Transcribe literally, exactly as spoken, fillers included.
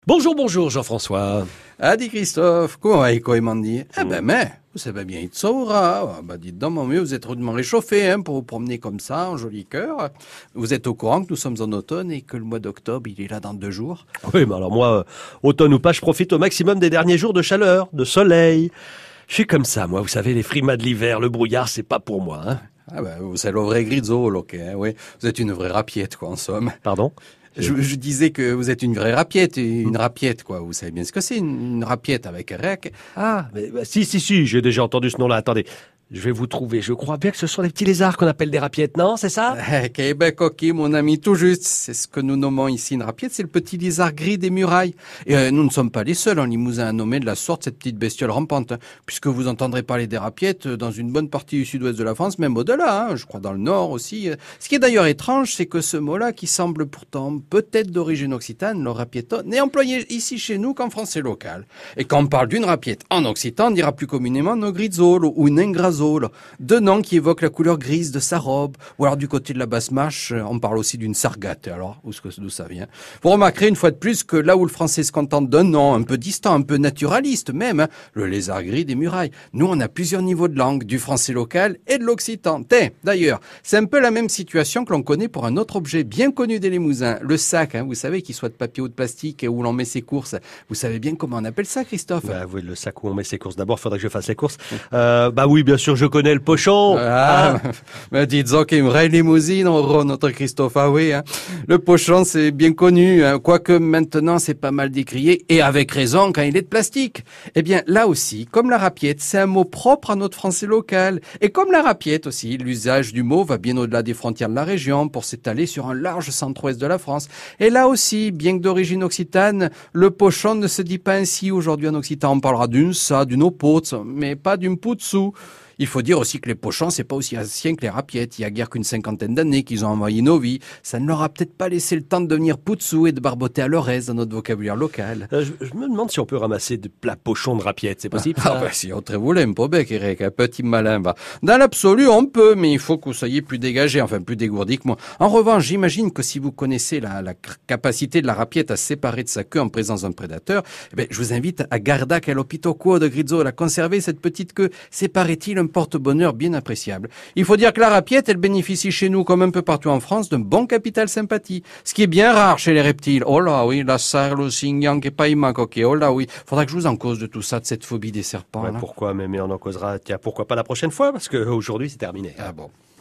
Bonjour, bonjour Jean-François. Ah, dit Christophe, comment va Mandi? Eh ben, mais, vous savez bien, il saura. Ah, bah, dites donc, mon mieux, vous êtes rudement réchauffé, hein, pour vous promener comme ça, en joli cœur. Vous êtes au courant que nous sommes en automne et que le mois d'octobre, il est là dans deux jours? Oui, mais alors moi, automne ou pas, je profite au maximum des derniers jours de chaleur, de soleil. Je suis comme ça, moi, vous savez, les frimas de l'hiver, le brouillard, c'est pas pour moi, hein. Ah, ben, vous êtes le vrai grizzo, ok, hein, oui. Vous êtes une vraie rapiette, quoi, en somme. Pardon? Je, je disais que vous êtes une vraie rapiette, une rapiette, quoi. Vous savez bien ce que c'est, une, une rapiette avec un rec. Ah, mais bah, si, si, si, j'ai déjà entendu ce nom-là. Attendez, je vais vous trouver. Je crois bien que ce sont les petits lézards qu'on appelle des rapiettes, non? C'est ça? Eh, Québec, coquille, mon ami, tout juste. C'est ce que nous nommons ici une rapiette, c'est le petit lézard gris des murailles. Et euh, nous ne sommes pas les seuls en Limousin à nommer de la sorte cette petite bestiole rampante, hein, puisque vous entendrez parler des rapiettes dans une bonne partie du sud-ouest de la France, même au-delà, hein, je crois dans le nord aussi. Ce qui est d'ailleurs étrange, c'est que ce mot-là, qui semble pourtant peut-être d'origine occitane, le rapietto, n'est employé ici chez nous qu'en français local. Et quand on parle d'une rapiette en occitan, on dira plus communément no grizzolo ou nengrazolo, deux noms qui évoquent la couleur grise de sa robe, ou alors du côté de la basse marche, on parle aussi d'une sargate. Alors, où est-ce que d'où ça vient? Vous remarquerez une fois de plus que là où le français se contente d'un nom un peu distant, un peu naturaliste même, hein, le lézard gris des murailles, nous on a plusieurs niveaux de langue, du français local et de l'occitan. Tiens, d'ailleurs, c'est un peu la même situation que l'on connaît pour un autre objet bien connu des Limousins, le sac, hein, vous savez, qu'il soit de papier ou de plastique, et où l'on met ses courses. Vous savez bien comment on appelle ça, Christophe? Bah oui, le sac où on met ses courses. D'abord, il faudrait que je fasse les courses. Euh, bah oui, bien sûr, je connais le pochon. Ah, ah. Mais dites-donc qu'il me rêve limousine, oh, notre Christophe, ah oui, hein. Le pochon, c'est bien connu, hein. Quoique maintenant, c'est pas mal décrié, et avec raison, quand il est de plastique. Eh bien, là aussi, comme la rapiette, c'est un mot propre à notre français local. Et comme la rapiette aussi, l'usage du mot va bien au-delà des frontières de la région pour s'étaler sur un large centre-ouest de la France. Et là aussi, bien que d'origine occitane, le pochon ne se dit pas ainsi aujourd'hui en occitan. On parlera d'une sa, d'une opote, mais pas d'une poutsou. Il faut dire aussi que les pochons, c'est pas aussi ancien que les rapiettes. Il y a guère qu'une cinquantaine d'années qu'ils ont envoyé nos vies. Ça ne leur a peut-être pas laissé le temps de devenir poutsou et de barboter à leur aise dans notre vocabulaire local. Euh, je, je me demande si on peut ramasser de plats pochons de rapiettes, c'est possible? Ah, bah, si on te voulait, un bec, Eric, un petit malin, va. Dans l'absolu, on peut, mais il faut que vous soyez plus dégagé, enfin, plus dégourdi que moi. En revanche, j'imagine que si vous connaissez la, la capacité de la rapiette à se séparer de sa queue en présence d'un prédateur, eh ben, je vous invite à garda quel opito quo de grizzo, à conserver cette petite queue. C'est, paraît-il, un porte-bonheur bien appréciable. Il faut dire que la rapiette, elle bénéficie chez nous, comme un peu partout en France, d'un bon capital sympathie. Ce qui est bien rare chez les reptiles. Oh là, oui, la sarre, le cingnan, qui est pas immacoqué. Oh là, oui. Faudra que je vous en cause de tout ça, de cette phobie des serpents. Ouais, là. pourquoi, mais, mais on en causera, tiens, pourquoi pas la prochaine fois, parce que aujourd'hui c'est terminé. Ah bon.